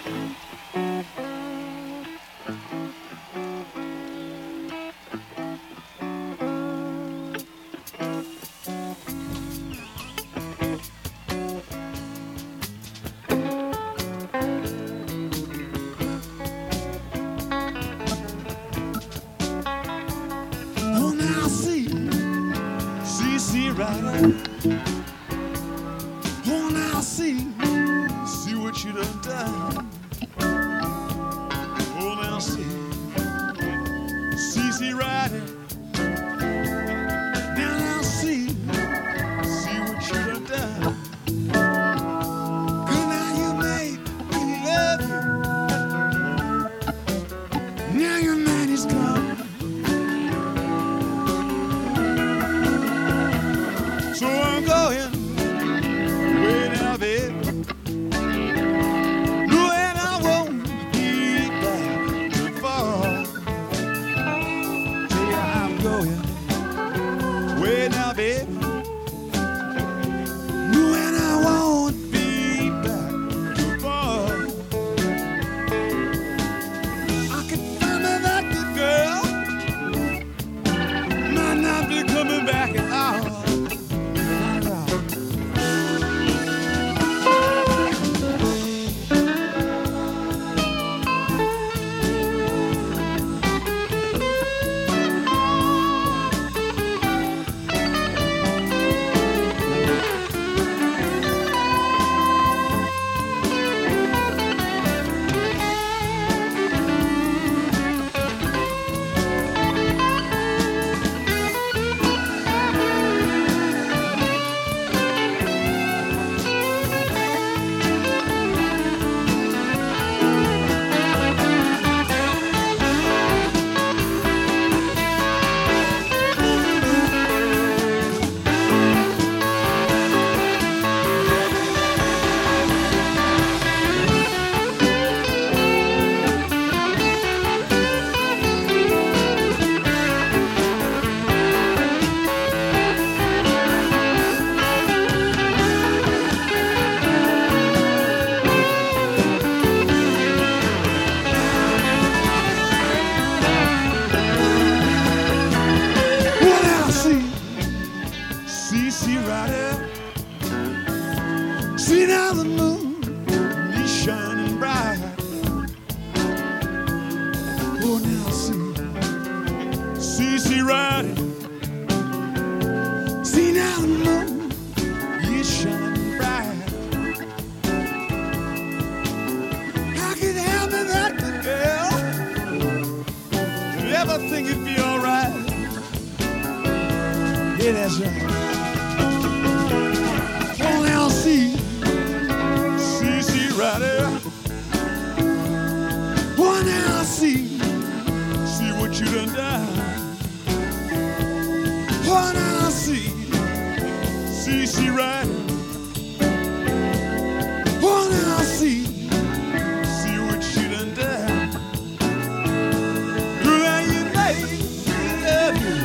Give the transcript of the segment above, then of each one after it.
Oh, now see right. Oh, now see what you done. Oh, now see right. Now see what you done. 'Cause now you made me love you. Now your man is gone. So I'm going way now, babe. No, and I won't be back too far. Tell you I'm going way now, babe. No, and I won't be back too far. I can find me that good girl. Might not be coming back at all. See right there. See now the moon is shining bright. Oh, now see right there. See now the moon is shining bright. I can help me that good girl. Everything will be alright. Yeah, that's right. Oh, now see right there. Oh, now see what you done done. Oh, now see right. Oh, now see what you done done. Girl, you made me love you.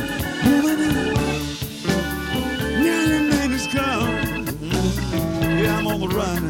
Now your man is come. Yeah, I'm on the run.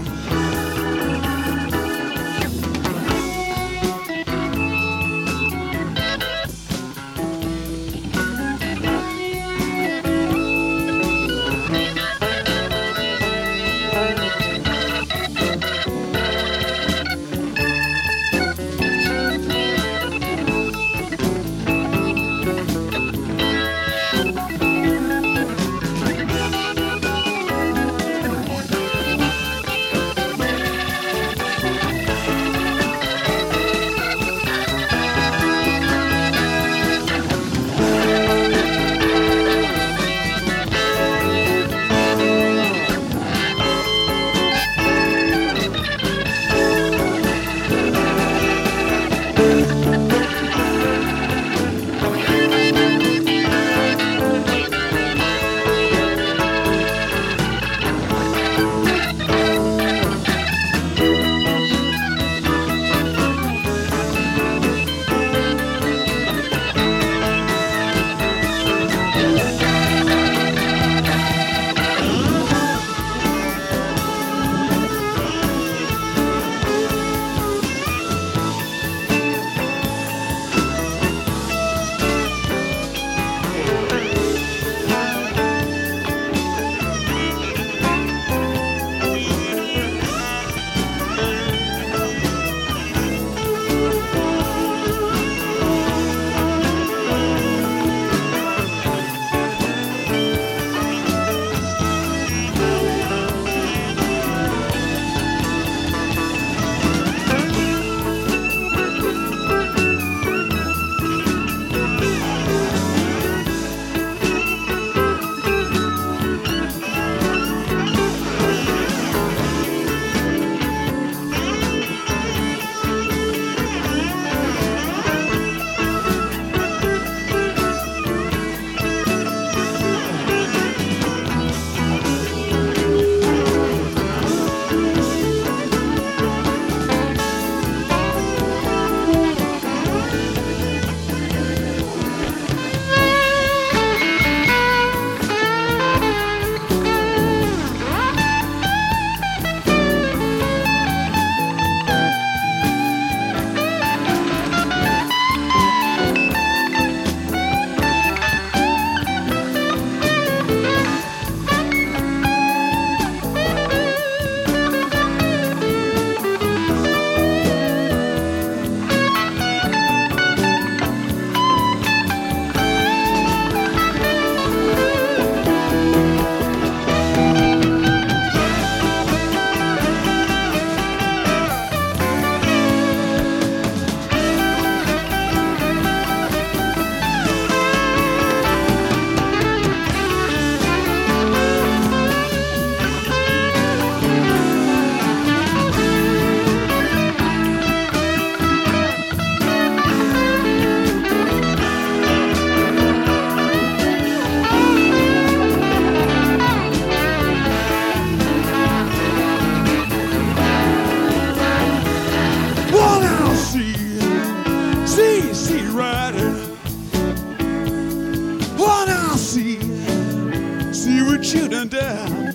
shooting down.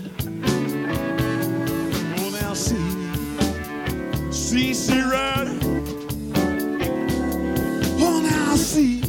Oh, now see, Rider. Oh, now see.